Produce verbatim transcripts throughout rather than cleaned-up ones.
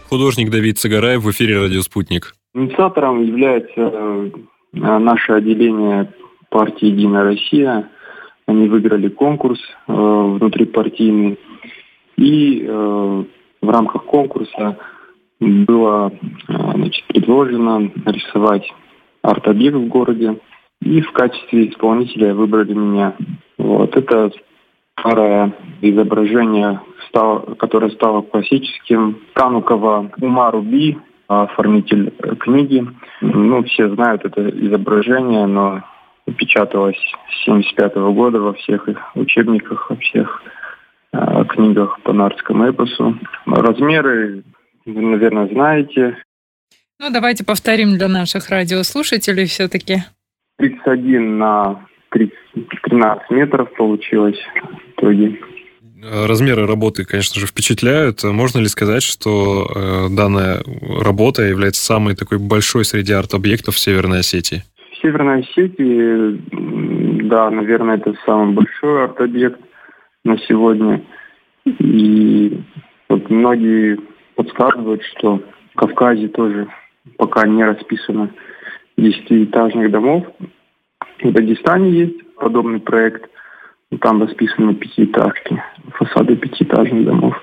Художник Давид Сагараев в эфире «Радио Спутник». Инициатором является наше отделение партии «Единая Россия». Они выиграли конкурс э, внутрипартийный. И э, в рамках конкурса было э, значит, предложено рисовать арт-объект в городе. И в качестве исполнителя выбрали меня. Вот. Это старое изображение, стало, которое стало классическим. Канукова Умар Уби, оформитель книги. Ну, все знают это изображение, но печаталось с семьдесят пятого года во всех учебниках, во всех э, книгах по нартскому эпосу. Размеры вы, наверное, знаете. Ну, давайте повторим для наших радиослушателей все-таки. тридцать один на тринадцать метров получилось в итоге. Размеры работы, конечно же, впечатляют. Можно ли сказать, что э, данная работа является самой такой большой среди арт-объектов в Северной Осетии? В Северной Осетии, да, наверное, это самый большой арт-объект на сегодня. И вот многие подсказывают, что в Кавказе тоже пока не расписано десятиэтажных домов. В Дагестане есть подобный проект. Там расписаны пятиэтажки, фасады пятиэтажных домов.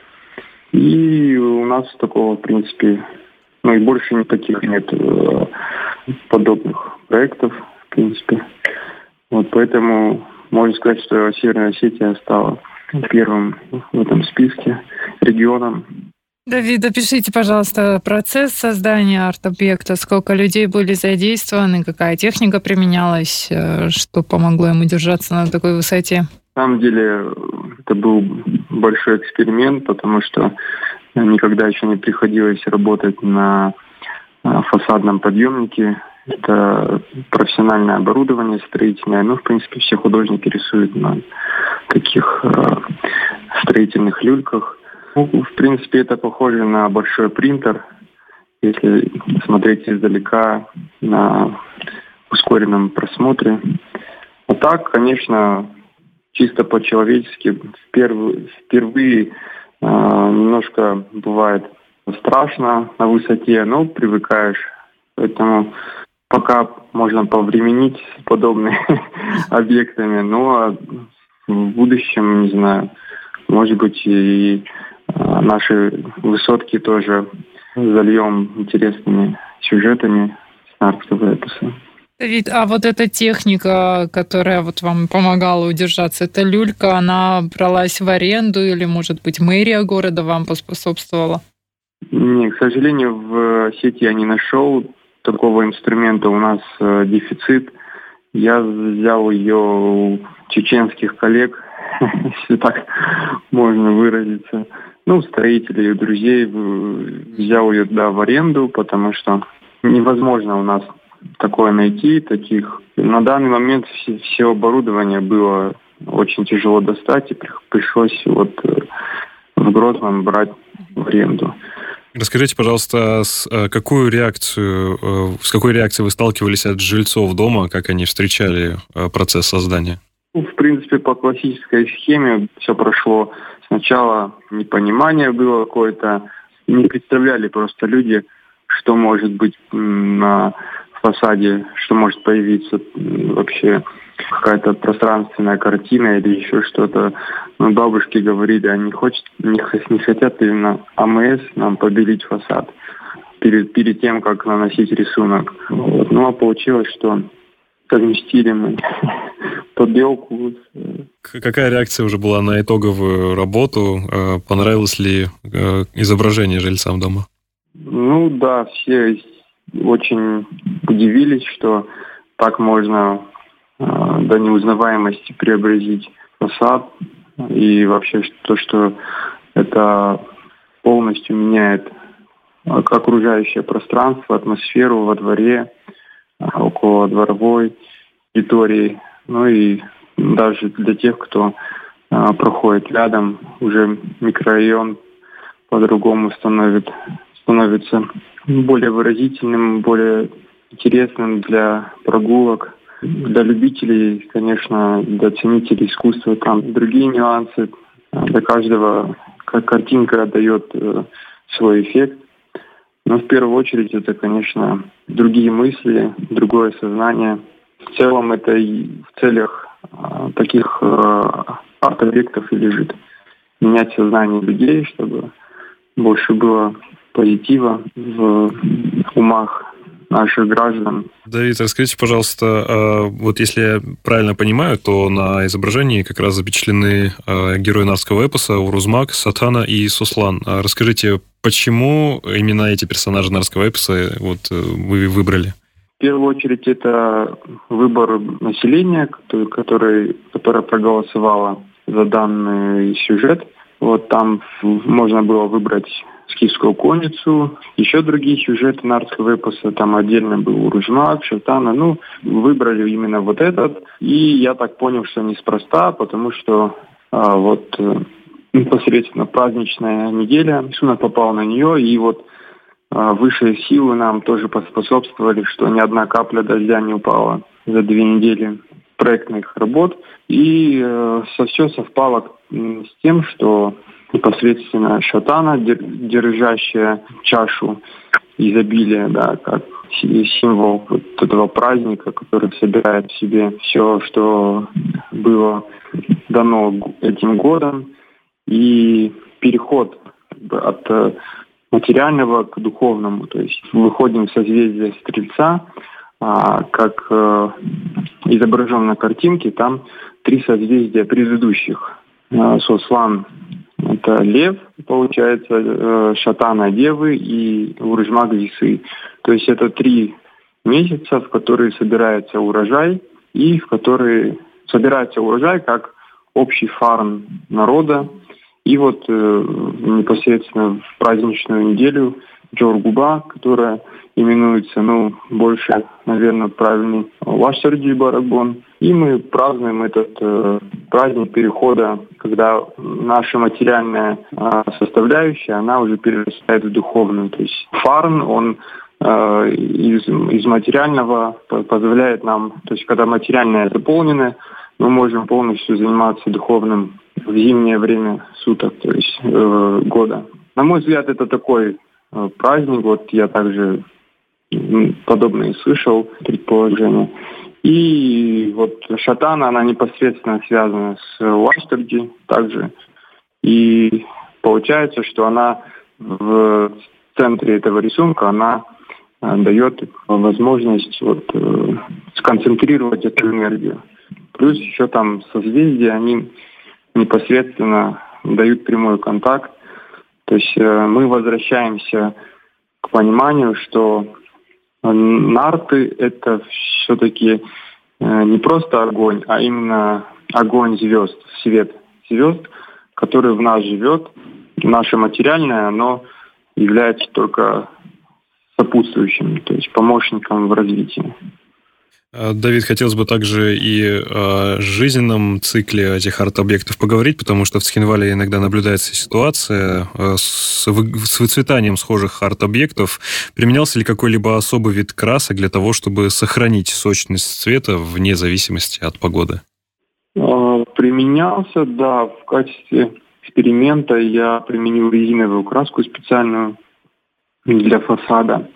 И у нас такого, в принципе, ну и больше никаких нет э, подобных проектов, в принципе. Вот поэтому можно сказать, что Северная Осетия стала первым в этом списке регионом. Давид, опишите, пожалуйста, процесс создания арт-объекта. Сколько людей были задействованы, какая техника применялась, что помогло им удержаться на такой высоте? На самом деле это был большой эксперимент, потому что никогда еще не приходилось работать на фасадном подъемнике. Это профессиональное оборудование строительное. Ну, в принципе, все художники рисуют на таких строительных люльках. Ну, в принципе, это похоже на большой принтер, если смотреть издалека на ускоренном просмотре. А так, конечно, чисто по-человечески впервые, впервые э, немножко бывает страшно на высоте, но привыкаешь. Поэтому пока можно повременить с подобными объектами, но в будущем, не знаю, может быть, и наши высотки тоже зальем интересными сюжетами с нартского эпоса. Давид, а вот эта техника, которая вот вам помогала удержаться, эта люлька, она бралась в аренду или, может быть, мэрия города вам поспособствовала? Нет, к сожалению, в сети я не нашел такого инструмента. У нас э, дефицит. Я взял ее у чеченских коллег, если так можно выразиться. Ну, строителей, друзей, взял ее, да, в аренду, потому что невозможно у нас такое найти, таких. На данный момент все, все оборудование было очень тяжело достать, и пришлось вот в Грозном брать в аренду. Расскажите, пожалуйста, с, какую реакцию, с какой реакцией вы сталкивались от жильцов дома, как они встречали процесс создания? Ну, в принципе, по классической схеме все прошло. Сначала непонимание было какое-то, не представляли просто люди, что может быть на фасаде, что может появиться вообще какая-то пространственная картина или еще что-то. Ну, бабушки говорили, они хочет, не, не хотят именно АМС нам побелить фасад перед, перед тем, как наносить рисунок. Вот. Ну, а получилось, что совместили мы побелку. Какая реакция уже была на итоговую работу? Понравилось ли изображение жильцам дома? Ну да, все очень удивились, что так можно до неузнаваемости преобразить фасад. И вообще то, что это полностью меняет окружающее пространство, атмосферу во дворе, около дворовой территории. Ну и даже для тех, кто а, проходит рядом, уже микрорайон по-другому становит, становится более выразительным, более интересным для прогулок. Для любителей, конечно, для ценителей искусства там другие нюансы. Для каждого как картинка дает свой эффект. Но в первую очередь это, конечно, другие мысли, другое сознание. В целом это и в целях э, таких э, арт-объектов и лежит. Менять сознание людей, чтобы больше было позитива в умах наших граждан. Давид, расскажите, пожалуйста, вот если я правильно понимаю, то на изображении как раз запечатлены герои нарского эпоса Урузмак, Сатана и Суслан. Расскажите, почему именно эти персонажи нарского эпоса вот вы выбрали? В первую очередь это выбор населения, которое, которое проголосовало за данный сюжет. Вот там можно было выбрать скифскую конницу, еще другие сюжеты нарского эпоса, там отдельно был Урузмак, Шатана, ну, выбрали именно вот этот, и я так понял, что неспроста, потому что а, вот непосредственно праздничная неделя, рисунок попал на нее, и вот а, высшие силы нам тоже поспособствовали, что ни одна капля дождя не упала за две недели проектных работ, и э, все совпало с тем, что непосредственно Шатана, держащая чашу изобилия, да, как символ вот этого праздника, который собирает в себе все, что было дано этим годом, и переход как бы, от материального к духовному, то есть выходим в созвездие Стрельца, а, как э, изображен на картинке, там три созвездия предыдущих. А, Суслан — это лев, получается, э, Шатана — девы и Урузмак — весы. То есть это три месяца, в которые собирается урожай, и в которые собирается урожай как общий фарм народа. И вот э, непосредственно в праздничную неделю Джоргуба, которая именуется, ну, больше, наверное, правильный Вашсерди Барагбон. И мы празднуем этот э, праздник перехода, когда наша материальная э, составляющая, она уже перерастает в духовную. То есть фарн, он э, из, из материального позволяет нам, то есть когда материальное заполнено, мы можем полностью заниматься духовным в зимнее время суток, то есть э, года. На мой взгляд, это такой э, праздник, вот я также подобное слышал, предположение. И вот Шатана, она непосредственно связана с Вашсерди также. И получается, что она в центре этого рисунка, она дает возможность вот, сконцентрировать эту энергию. Плюс еще там созвездия, они непосредственно дают прямой контакт. То есть мы возвращаемся к пониманию, что нарты — это все-таки не просто огонь, а именно огонь звезд, свет звезд, который в нас живет. Наше материальное, оно является только сопутствующим, то есть помощником в развитии. Давид, хотелось бы также и о жизненном цикле этих арт-объектов поговорить, потому что в Цхинвале иногда наблюдается ситуация с, вы, с выцветанием схожих арт-объектов. Применялся ли какой-либо особый вид красок для того, чтобы сохранить сочность цвета вне зависимости от погоды? Применялся, да. В качестве эксперимента я применил резиновую краску специальную для фасада,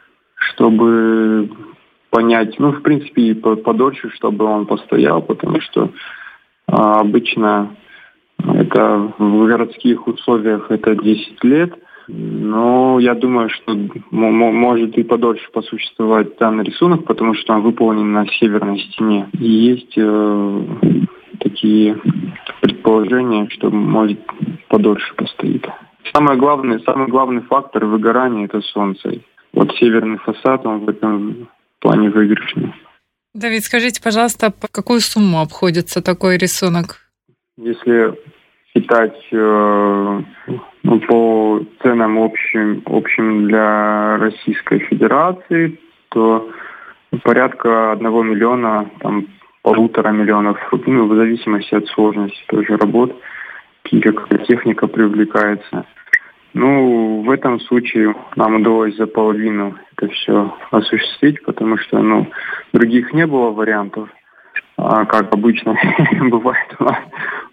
чтобы понять, ну, в принципе, и подольше, чтобы он постоял, потому что а, обычно это в городских условиях это десять лет, но я думаю, что м- может и подольше посуществовать данный рисунок, потому что он выполнен на северной стене. И есть э, такие предположения, что может подольше постоит. Самое главное, самый главный фактор выгорания — это солнце. Вот северный фасад, он в этом плане выигрышный. Давид, скажите, пожалуйста, по какую сумму обходится такой рисунок? Если считать э, по ценам общим, общим для Российской Федерации, то порядка одного миллиона, там, полутора миллионов, ну, в зависимости от сложности тоже работ, какая техника привлекается. Ну, в этом случае нам удалось за половину это все осуществить, потому что, ну, других не было вариантов. А как обычно бывает у нас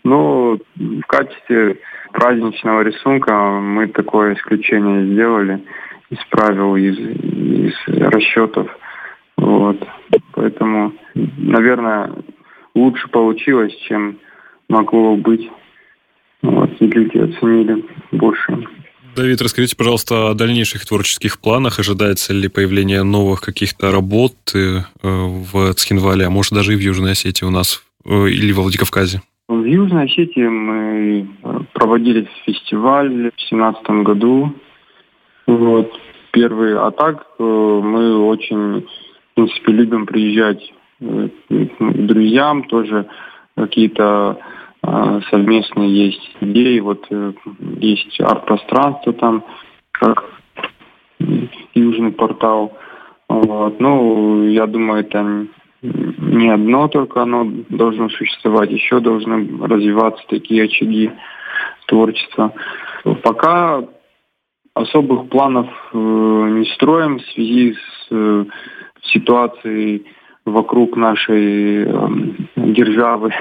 Но в качестве праздничного рисунка мы такое исключение сделали из правил, из, из расчетов. Вот. Поэтому, наверное, лучше получилось, чем могло быть. Вот. И люди оценили больше. Давид, расскажите, пожалуйста, о дальнейших творческих планах. Ожидается ли появление новых каких-то работ в Цхинвале, а может даже и в Южной Осетии у нас или во Владикавказе? В Южной Осетии мы проводили фестиваль в две тысячи семнадцатом году. Вот. Первый. А так мы очень, в принципе, любим приезжать к друзьям, тоже какие-то совместные есть идеи. Вот есть арт-пространство там, как Южный портал. Вот. Ну, я думаю, это не одно только оно должно существовать, еще должны развиваться такие очаги творчества. Пока особых планов не строим в связи с ситуацией вокруг нашей державы.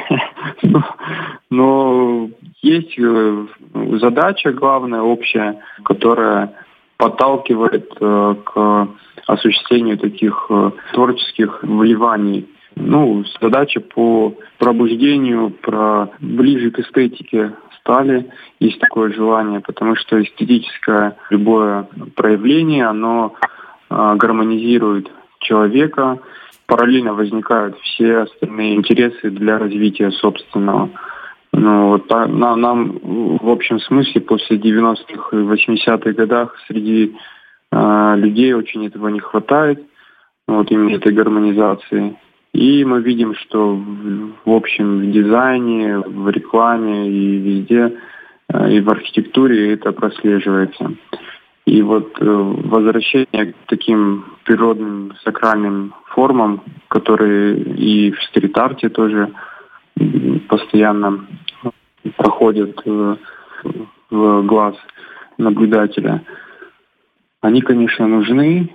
Но есть задача главная, общая, которая подталкивает к осуществлению таких творческих вливаний. Ну, задача по пробуждению, про ближе к эстетике стали. Есть такое желание, потому что эстетическое любое проявление, оно э, гармонизирует человека. Параллельно возникают все остальные интересы для развития собственного. Ну, вот, на, нам в общем смысле после девяностых и восьмидесятых годах среди э, людей очень этого не хватает, вот именно этой гармонизации. И мы видим, что в, в общем в дизайне, в рекламе и везде, э, и в архитектуре это прослеживается. И вот э, возвращение к таким природным сакральным формам, которые и в стрит-арте тоже постоянно проходят в глаз наблюдателя, они, конечно, нужны.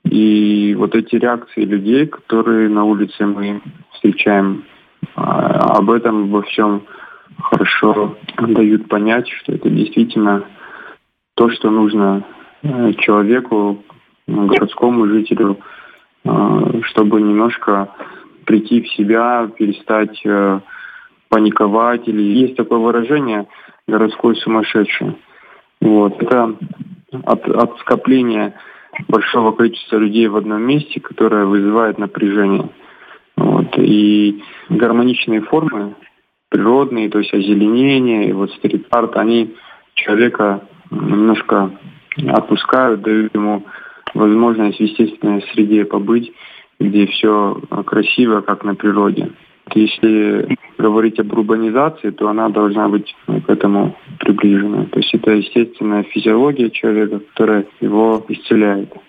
И вот эти реакции людей, которые на улице мы встречаем, об этом во всем хорошо дают понять, что это действительно то, что нужно человеку, городскому жителю, чтобы немножко прийти в себя, перестать э, паниковать. Или есть такое выражение «городской сумасшедший». Вот. Это от, от скопления большого количества людей в одном месте, которое вызывает напряжение. Вот. И гармоничные формы, природные, то есть озеленение, и вот стрит-арт, они человека немножко отпускают, дают ему возможность в естественной среде побыть, где все красиво, как на природе. Если говорить об урбанизации, то она должна быть к этому приближена. То есть это естественная физиология человека, которая его исцеляет.